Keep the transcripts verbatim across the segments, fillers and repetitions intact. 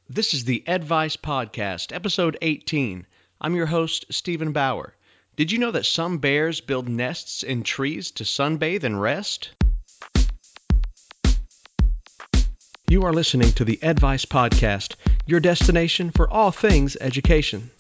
This is the Advice Podcast, episode eighteen. I'm your host, Stephen Bauer. Did you know that some bears build nests in trees to sunbathe and rest? You are listening to the Advice Podcast, your destination for all things education.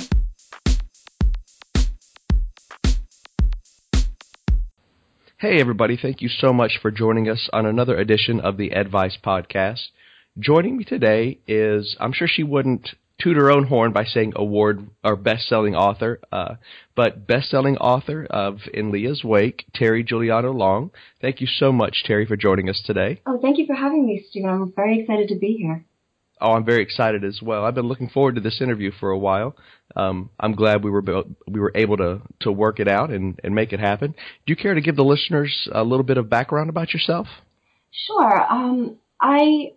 Hey everybody, thank you so much for joining us on another edition of the Advice Podcast. Joining me today is, I'm sure she wouldn't toot her own horn by saying award or best-selling author, uh, but best-selling author of In Leah's Wake, Terry Giuliano Long. Thank you so much, Terry, for joining us today. Oh, thank you for having me, Stephen. I'm very excited to be here. Oh, I'm very excited as well. I've been looking forward to this interview for a while. Um, I'm glad we were we were able to, to work it out and, and make it happen. Do you care to give the listeners a little bit of background about yourself? Sure. Um, I,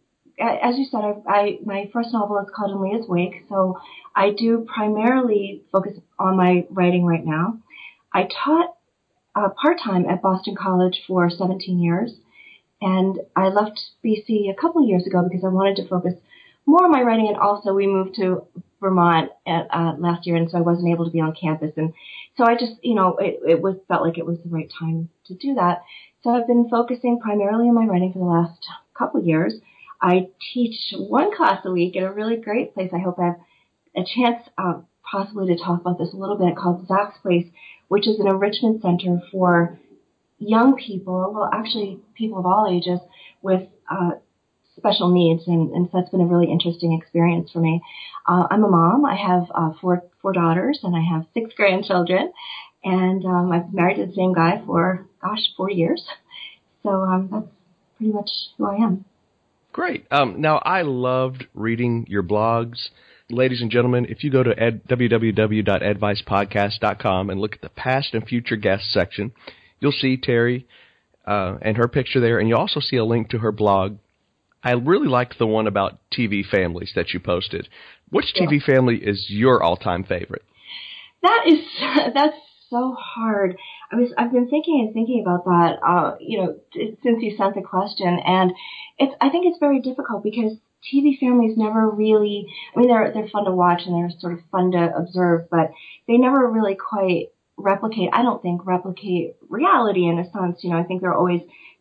as you said, I, I my first novel is called In Leah's Wake, so I do primarily focus on my writing right now. I taught uh, part-time at Boston College for seventeen years, and I left B C a couple of years ago because I wanted to focus more on my writing, and also we moved to Vermont at, uh, last year, and so I wasn't able to be on campus. And so I just, you know, it, it was felt like it was the right time to do that. So I've been focusing primarily on my writing for the last couple of years. I teach one class a week at a really great place. I hope I have a chance uh, possibly to talk about this a little bit, called Zach's Place, which is an enrichment center for young people, well, actually people of all ages with uh, special needs, and, and so that's been a really interesting experience for me. Uh, I'm a mom. I have uh, four four daughters, and I have six grandchildren, and um, I've been married to the same guy for, gosh, four years. So um, that's pretty much who I am. Great. Um, now, I loved reading your blogs. Ladies and gentlemen, if you go to ed, w w w dot advice podcast dot com and look at the past and future guests section, you'll see Terry uh, and her picture there, and you'll also see a link to her blog. I really liked the one about T V families that you posted. Which Yeah. T V family is your all-time favorite? That is, that's so hard. I was, I've been thinking and thinking about that, uh, you know, t- since you sent the question, and it's, I think it's very difficult because T V families never really, I mean, they're, they're fun to watch and they're sort of fun to observe, but they never really quite replicate, I don't think, replicate reality in a sense. You know, I think there are always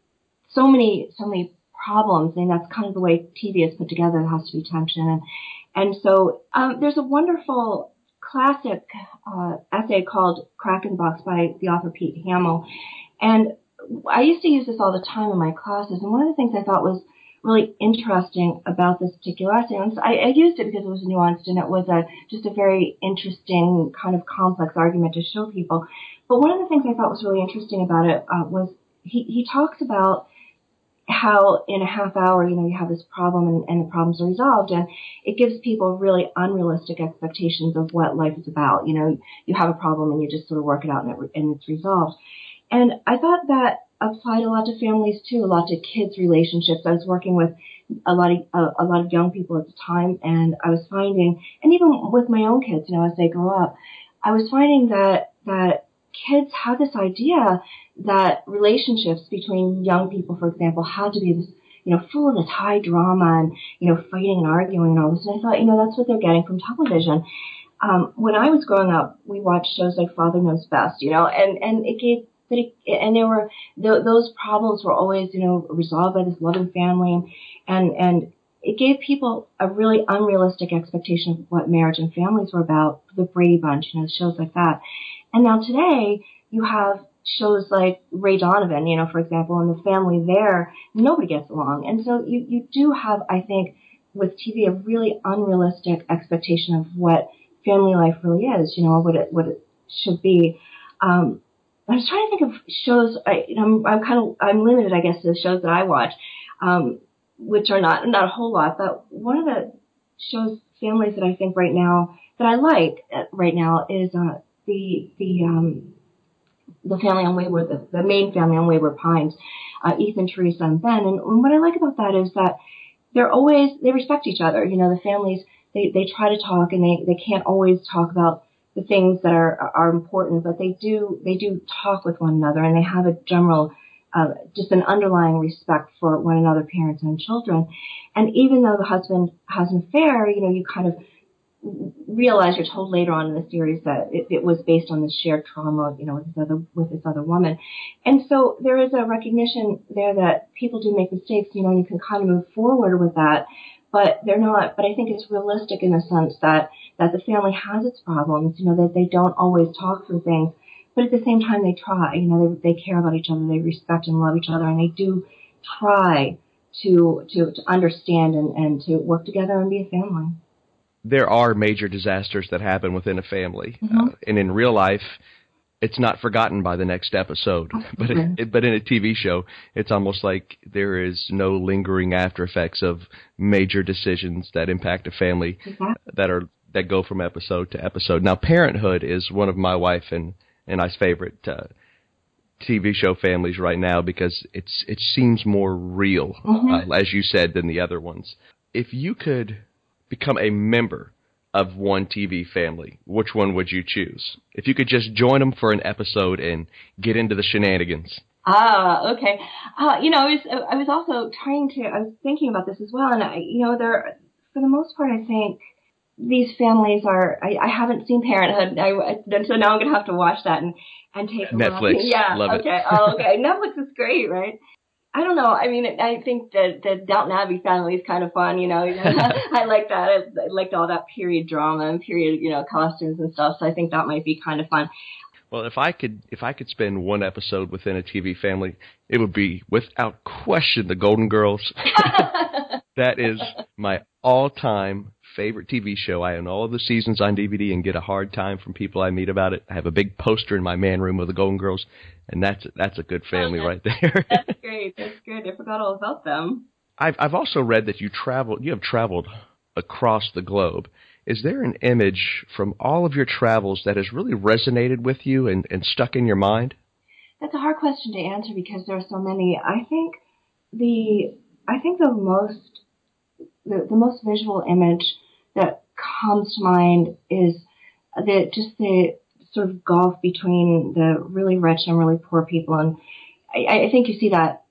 so many, so many problems, and that's kind of the way T V is put together. There has to be tension. And, and so, um, there's a wonderful classic, uh, essay called Crack in the Box by the author Pete Hamill. And I used to use this all the time in my classes. And one of the things I thought was really interesting about this particular essay, and I, I used it because it was nuanced and it was a, just a very interesting kind of complex argument to show people. But one of the things I thought was really interesting about it, uh, was he, he talks about how in a half hour, you know, you have this problem and, and the problems are resolved, and it gives people really unrealistic expectations of what life is about. You know, you have a problem and you just sort of work it out and, it, and it's resolved. And I thought that applied a lot to families too, a lot to kids' relationships. I was working with a lot of uh, a lot of young people at the time, and I was finding, and even with my own kids, you know, as they grow up, I was finding that that kids have this idea that relationships between young people, for example, had to be this, you know, full of this high drama and, you know, fighting and arguing and all this. And I thought, you know, that's what they're getting from television. Um, when I was growing up, we watched shows like Father Knows Best, you know, and, and it gave, but it, and there were, th- those problems were always, you know, resolved by this loving family, and, and it gave people a really unrealistic expectation of what marriage and families were about, the Brady Bunch, you know, shows like that. And now today, you have shows like Ray Donovan, you know, for example, and the family there, nobody gets along. And so you, you do have, I think, with T V, a really unrealistic expectation of what family life really is, you know, what it, what it should be. Um, I was trying to think of shows, I, you know, I'm, I'm kind of, I'm limited, I guess, to the shows that I watch, um, which are not, not a whole lot, but one of the shows, families that I think right now, that I like right now is, uh, the, the, um, the family on Wayward, the, the main family on Wayward Pines, uh, Ethan, Teresa, and Ben. And, and what I like about that is that they're always, they respect each other. You know, the families, they, they try to talk, and they, they can't always talk about the things that are, are important, but they do, they do talk with one another, and they have a general, uh, just an underlying respect for one another, parents and children. And even though the husband has an affair, you know, you kind of realize, you're told later on in the series, that it, it was based on this shared trauma, you know, with this other, with this other woman. And so there is a recognition there that people do make mistakes, you know, and you can kind of move forward with that, but they're not, but I think it's realistic in the sense that, that the family has its problems, you know, that they don't always talk through things, but at the same time they try, you know, they, they care about each other, they respect and love each other, and they do try to, to, to understand and, and to work together and be a family. There are major disasters that happen within a family, Mm-hmm. uh, and in real life, it's not forgotten by the next episode. But it, but in a T V show, it's almost like there is no lingering after effects of major decisions that impact a family Exactly. that are that go from episode to episode. Now, Parenthood is one of my wife and and I's favorite uh, T V show families right now because it's it seems more real, mm-hmm. uh, as you said, than the other ones. If you could become a member of one T V family, which one would you choose? If you could just join them for an episode and get into the shenanigans. Ah, okay. Uh, you know, I was I was also trying to, I was thinking about this as well, and I, you know, there, for the most part, I think these families are, I, I haven't seen Parenthood, I, I, so now I'm going to have to watch that and, and take a Netflix. look. Yeah, Love okay. it. Oh, okay. Netflix is great, right? I don't know. I mean, I think that the Downton Abbey family is kind of fun, you know. I like that. I, I liked all that period drama and period, you know, costumes and stuff. So I think that might be kind of fun. Well, if I could, if I could spend one episode within a T V family, it would be without question the Golden Girls. That is my all-time favorite T V show. I own all of the seasons on D V D and get a hard time from people I meet about it. I have a big poster in my man room of the Golden Girls, and that's that's a good family oh, right there. That's great. That's good. I forgot all about them. I've I've also read that you traveled. You have traveled across the globe. Is there an image from all of your travels that has really resonated with you and, and stuck in your mind? That's a hard question to answer because there are so many. I think the I think the most the, the most visual image that comes to mind is the just the sort of gulf between the really rich and really poor people, and I, I think you see that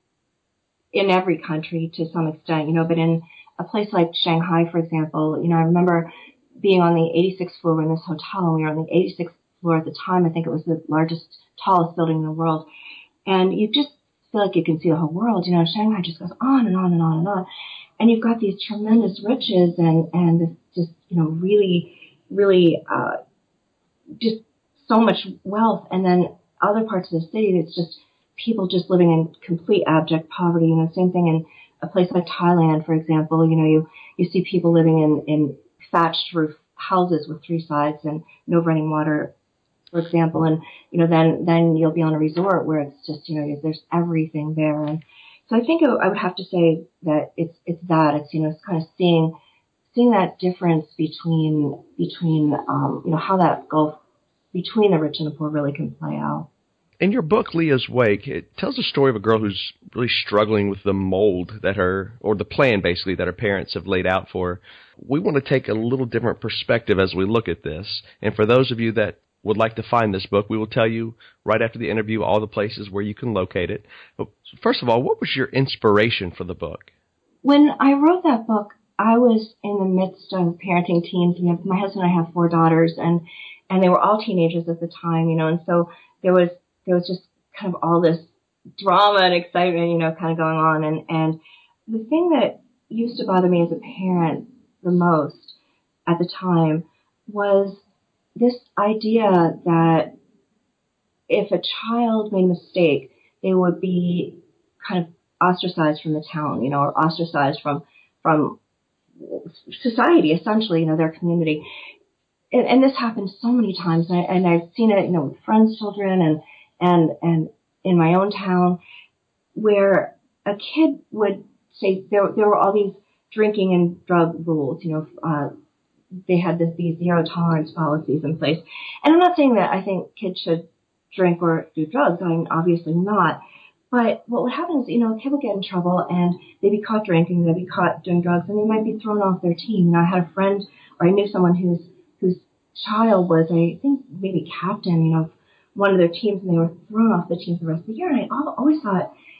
in every country to some extent, you know. But in a place like Shanghai, for example, you know, I remember being on the eighty-sixth floor in this hotel, and we were on the eighty-sixth floor at the time. I think it was the largest, tallest building in the world. And you just feel like you can see the whole world. You know, Shanghai just goes on and on and on and on. And you've got these tremendous riches and, and this just, you know, really, really, uh, just so much wealth. And then other parts of the city, it's just people just living in complete abject poverty. You know, same thing in a place like Thailand, for example. You know, you, you see people living in, in thatched roof houses with three sides and no running water, for example. And, you know, then, then you'll be on a resort where it's just, you know, there's everything there. And so I think I would have to say that it's, it's that, it's, you know, it's kind of seeing, seeing that difference between, between, um, you know, how that gulf between the rich and the poor really can play out. In your book, Leah's Wake, it tells the story of a girl who's really struggling with the mold that her, or the plan basically, that her parents have laid out for her. We want to take a little different perspective as we look at this. And for those of you that would like to find this book, we will tell you right after the interview all the places where you can locate it. But first of all, what was your inspiration for the book? When I wrote that book, I was in the midst of parenting teens. You know, my husband and I have four daughters, and, and they were all teenagers at the time, you know, and so there was there was just kind of all this drama and excitement, you know, kind of going on. And, and the thing that used to bother me as a parent the most at the time was this idea that if a child made a mistake, they would be kind of ostracized from the town, you know, or ostracized from, from society, essentially, you know, their community. And, and this happens so many times, and, I, and I've seen it, you know, with friends' children and, and, and in my own town, where a kid would say there, there were all these drinking and drug rules, you know, uh, they had this, these zero tolerance policies in place. And I'm not saying that I think kids should drink or do drugs. I mean, obviously not. But what would happen is, you know, a kid would get in trouble and they'd be caught drinking, they'd be caught doing drugs, and they might be thrown off their team. You know, I had a friend, or I knew someone whose, whose child was, I think, maybe captain, you know, one of their teams, and they were thrown off the team for the rest of the year. And I always thought,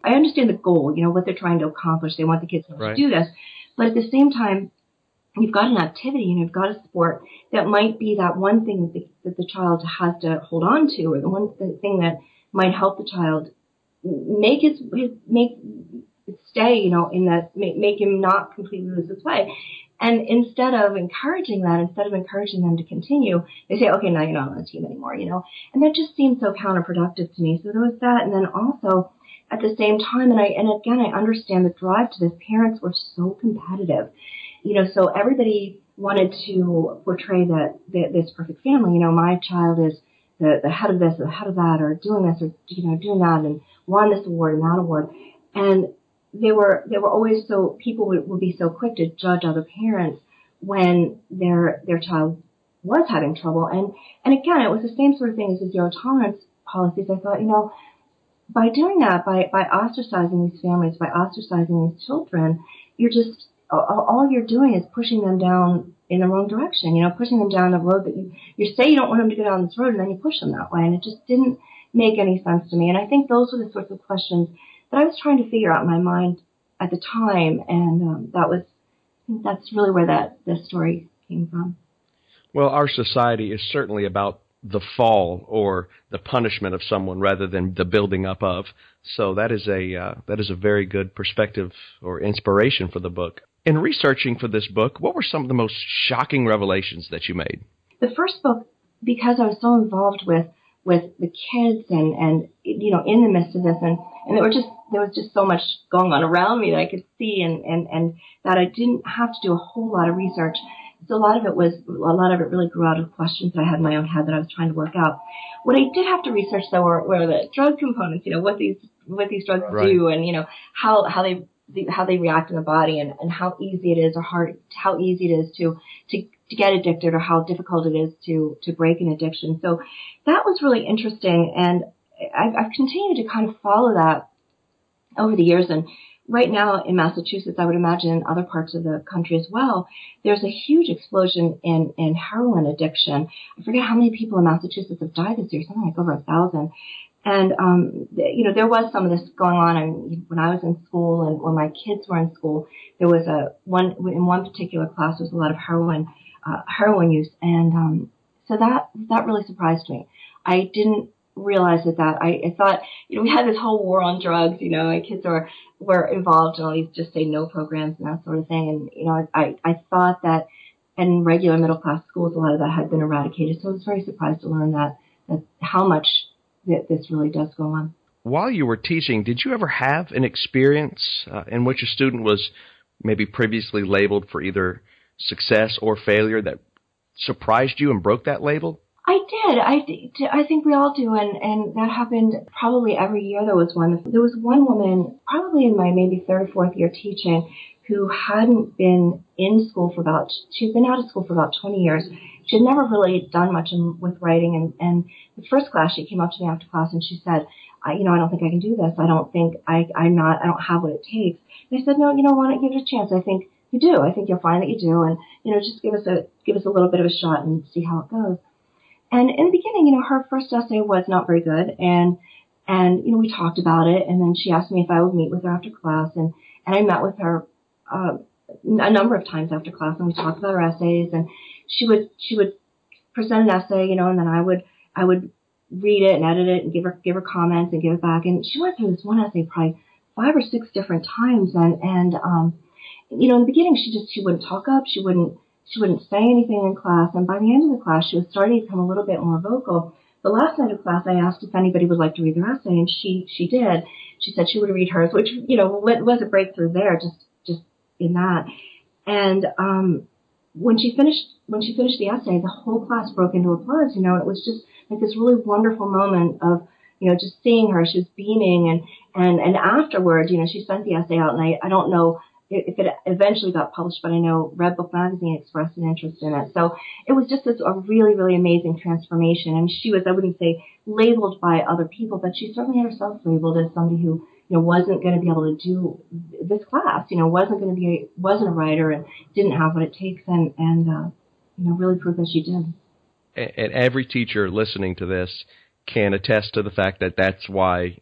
I understand the goal, you know, what they're trying to accomplish. They want the kids to Right. do this. But at the same time, you've got an activity and you've got a sport that might be that one thing that the, that the child has to hold on to, or the one the thing that might help the child make his, his make it stay, you know, in that, make, make him not completely lose his way. And instead of encouraging that, instead of encouraging them to continue, they say, okay, now you're not on the team anymore, you know. And that just seemed so counterproductive to me. So there was that. And then also, at the same time, and I, and again, I understand the drive to this. Parents were so competitive, you know, so everybody wanted to portray that, that this perfect family. You know, my child is the, the head of this, or the head of that, or doing this, or, you know, doing that, and won this award and that award. And they were, they were always so, people would, would be so quick to judge other parents when their, their child was having trouble. And, and again, it was the same sort of thing as the zero tolerance policies. I thought, you know, by doing that, by, by ostracizing these families, by ostracizing these children, you're just, all you're doing is pushing them down in the wrong direction, you know, pushing them down a road that you, you say you don't want them to go down this road, and then you push them that way. And it just didn't make any sense to me. And I think those were the sorts of questions that I was trying to figure out in my mind at the time. And um, that was, I think that's really where that, this story came from. Well, our society is certainly about the fall or the punishment of someone rather than the building up of. So that is a uh, that is a very good perspective or inspiration for the book. In researching for this book, what were some of the most shocking revelations that you made? The first book, because I was so involved with with the kids and, and you know, in the midst of this, and, and there were just there was just so much going on around me that I could see, and, and, and that I didn't have to do a whole lot of research. So a lot of it was, a lot of it really grew out of questions that I had in my own head that I was trying to work out. What I did have to research, though, were, were the drug components, you know, what these, what these drugs Right. do, and, you know, how, how they, how they react in the body, and, and how easy it is or hard, how easy it is to, to, to get addicted, or how difficult it is to, to break an addiction. So that was really interesting. And I've, I've continued to kind of follow that over the years. And right now in Massachusetts, I would imagine in other parts of the country as well, there's a huge explosion in, in heroin addiction. I forget how many people in Massachusetts have died this year, something like over a thousand. And, um, you know, there was some of this going on. I mean, when I was in school and when my kids were in school, there was a one, in one particular class, there was a lot of heroin, uh, heroin use. And, um, so that, that really surprised me. I didn't realize that that, I, I thought, you know, we had this whole war on drugs, you know, and kids were, were involved in all these just say no programs and that sort of thing. And, you know, I, I thought that in regular middle class schools, a lot of that had been eradicated. So I was very surprised to learn that, that how much that this really does go on. While you were teaching, did you ever have an experience uh, in which a student was maybe previously labeled for either success or failure that surprised you and broke that label? I did. I did. I think we all do, and, and that happened probably every year. There was one. There was one woman, probably in my maybe third or fourth year teaching, who hadn't been in school for about, she'd been out of school for about twenty years. She had never really done much in, with writing, and, and the first class, she came up to me after class and she said, I, you know, I don't think I can do this. I don't think I, I'm not, I don't have what it takes. And I said, no, you know, why don't you give it a chance? I think you do. I think you'll find that you do, and, you know, just give us a, give us a little bit of a shot and see how it goes. And in the beginning, you know, her first essay was not very good, and, and, you know, we talked about it, and then she asked me if I would meet with her after class, and, and I met with her, uh, a number of times after class, and we talked about her essays, and she would, she would present an essay, you know, and then I would, I would read it and edit it and give her, give her comments and give it back, and she went through this one essay probably five or six different times, and, and, um, you know, in the beginning, she just, she wouldn't talk up, she wouldn't, She wouldn't say anything in class, and by the end of the class, she was starting to become a little bit more vocal. The last night of class, I asked if anybody would like to read their essay, and she she did. She said she would read hers, which, you know, was a breakthrough there, just just in that. And um, when she finished when she finished the essay, the whole class broke into applause. You know, it was just like this really wonderful moment of, you know, just seeing her. She was beaming, and and and afterwards, you know, she sent the essay out, and I I don't know if it eventually got published, but I know Red Book Magazine expressed an interest in it. So it was just this, a really, really amazing transformation. And she was, I wouldn't say labeled by other people, but she certainly had herself labeled as somebody who, you know, wasn't going to be able to do this class, you know, wasn't going to be, a, wasn't a writer and didn't have what it takes, and, and uh, you know, really proved that she did. And every teacher listening to this can attest to the fact that that's why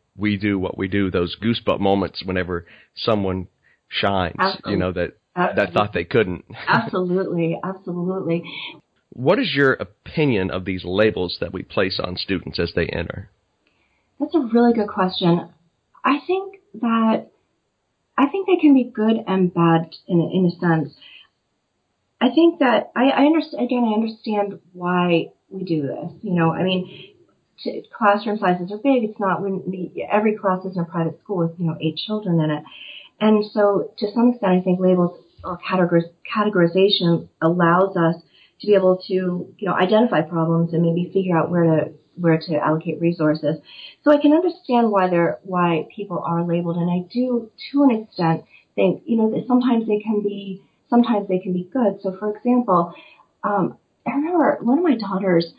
we do what we do, those goosebump moments whenever someone shines, Absolutely. you know, that, Absolutely. that thought they couldn't. Absolutely. Absolutely. What is your opinion of these labels that we place on students as they enter? That's a really good question. I think that, I think they can be good and bad in, in a sense. I think that, I, I understand, again, I understand why we do this. You know, I mean, t- classroom sizes are big. It's not, when every class is in a private school with, you know, eight children in it. And so to some extent, I think labels or categoriz- categorization allows us to be able to, you know, identify problems and maybe figure out where to, where to allocate resources. So I can understand why they're, why people are labeled. And I do, to an extent, think, you know, that sometimes they can be, sometimes they can be good. So for example, um, I remember one of my daughters,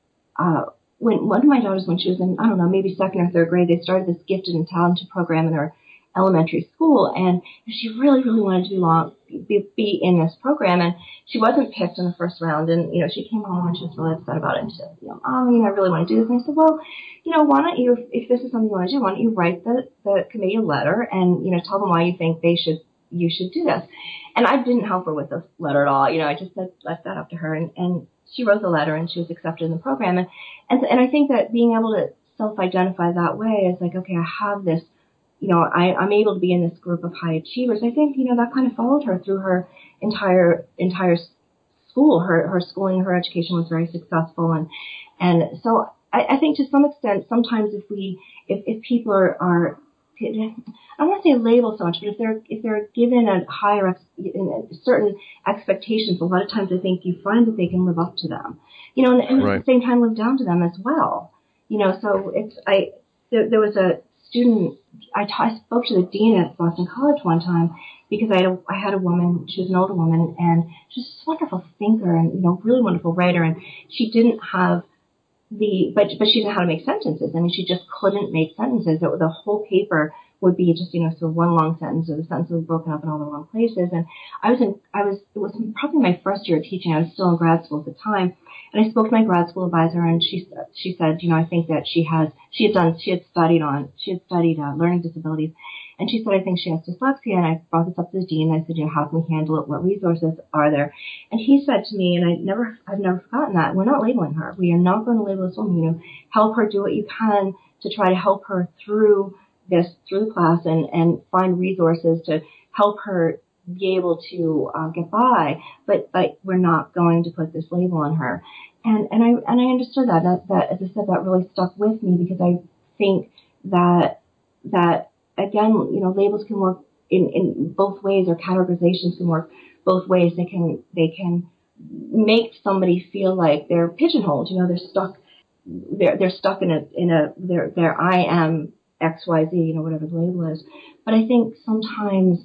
uh, when one of my daughters, when she was in, I don't know, maybe second or third grade, they started this gifted and talented program in her elementary school, and she really, really wanted to be, long, be, be in this program, and she wasn't picked in the first round, and, you know, she came home and she was really upset about it, and she said, you know, Mommy, I really want to do this, and I said, well, you know, why don't you, if, if this is something you want to do, why don't you write the, the committee a letter, and, you know, tell them why you think they should, you should do this. And I didn't help her with this letter at all, you know, I just said, left that up to her, and, and she wrote the letter, and she was accepted in the program, and, and, and I think that being able to self-identify that way is like, okay, I have this, you know, I, I'm able to be in this group of high achievers. I think, you know, that kind of followed her through her entire, entire school. Her, her schooling, her education was very successful. And, and so I, I think to some extent, sometimes if we, if, if people are, are, I don't want to say label so much, but if they're, if they're given a higher, ex, certain expectations, a lot of times I think you find that they can live up to them, you know, and, and right. At the same time live down to them as well. You know, so it's, I, there, there was a student, I, t- I spoke to the dean at Boston College one time because I had, a, I had a woman, she was an older woman, and she was this wonderful thinker and, you know, really wonderful writer, and she didn't have the, but, but she didn't know how to make sentences. I mean, she just couldn't make sentences. It, the whole paper would be just, you know, so one long sentence, or the sentence was broken up in all the wrong places. And I was in, I was, it was probably my first year of teaching. I was still in grad school at the time. And I spoke to my grad school advisor, and she, she said, you know, I think that she has, she had done, she had studied on, she had studied uh, learning disabilities. And she said, I think she has dyslexia. And I brought this up to the dean. I said, you know, how can we handle it? What resources are there? And he said to me, and I never, I've never forgotten that, we're not labeling her. We are not going to label this woman. You know, help her, do what you can to try to help her through this, through the class, and, and find resources to help her be able to uh, get by. But, but we're not going to put this label on her. And, and I, and I understood that, that, that, as I said, that really stuck with me, because I think that, that, again, you know, labels can work in, in both ways, or categorizations can work both ways. They can, they can make somebody feel like they're pigeonholed, you know, they're stuck, they're, they're stuck in a, in a, their, their I am X Y Z, you know, whatever the label is. But I think sometimes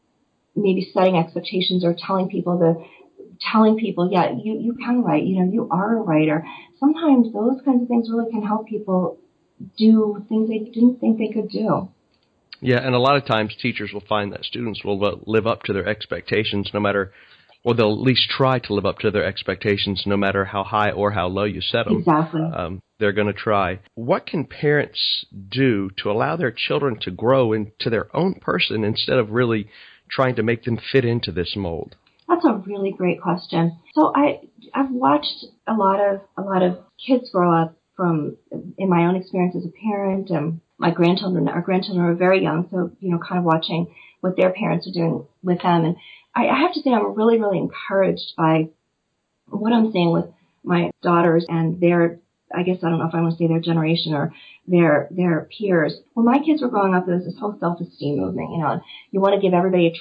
maybe setting expectations, or telling people the, telling people, yeah, you, you can write, you know, you are a writer. Sometimes those kinds of things really can help people do things they didn't think they could do. Yeah, and a lot of times teachers will find that students will live up to their expectations no matter, or they'll at least try to live up to their expectations no matter how high or how low you set them. Exactly. Um, they're going to try. What can parents do to allow their children to grow into their own person instead of really trying to make them fit into this mold? That's a really great question. So I, I've watched a lot of, a lot of kids grow up from, in my own experience as a parent, and my grandchildren, our grandchildren are very young, so, you know, kind of watching what their parents are doing with them. And I, I have to say I'm really, really encouraged by what I'm seeing with my daughters and their, I guess I don't know if I want to say their generation or their, their peers. When my kids were growing up, there was this whole self-esteem movement, you know, and you want to give everybody a